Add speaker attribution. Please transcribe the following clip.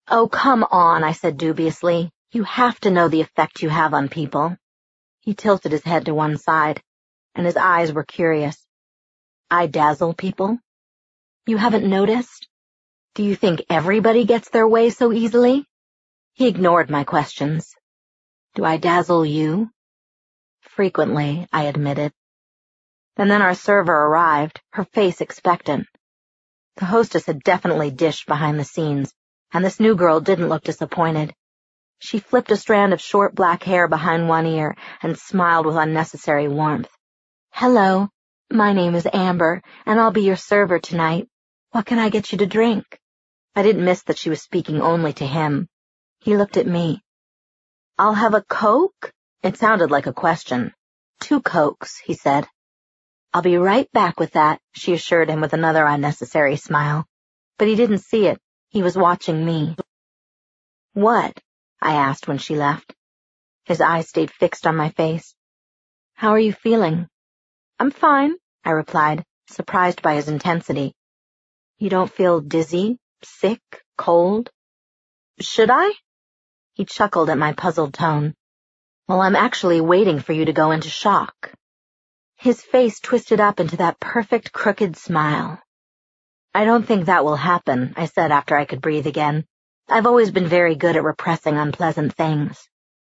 Speaker 1: Oh, come on, I said dubiously. You have to know the effect you have on people. He tilted his head to one side, and his eyes were curious. I dazzle people? You haven't noticed? Do you think everybody gets their way so easily? He ignored my questions. Do I dazzle you? Frequently, I admitted. And then our server arrived, her face expectant. The hostess had definitely dished behind the scenes, and this new girl didn't look disappointed. She flipped a strand of short black hair behind one ear and smiled with unnecessary warmth. Hello, my name is Amber, and I'll be your server tonight. What can I get you to drink? I didn't miss that she was speaking only to him. He looked at me. I'll have a Coke? It sounded like a question. 2 Cokes, he said. I'll be right back with that, she assured him with another unnecessary smile. But he didn't see it. He was watching me. What? I asked when she left. His eyes stayed fixed on my face. How are you feeling? I'm fine, I replied, surprised by his intensity. You don't feel dizzy, sick, cold? Should I? He chuckled at my puzzled tone. Well, I'm actually waiting for you to go into shock. His face twisted up into that perfect crooked smile. I don't think that will happen, I said after I could breathe again. I've always been very good at repressing unpleasant things.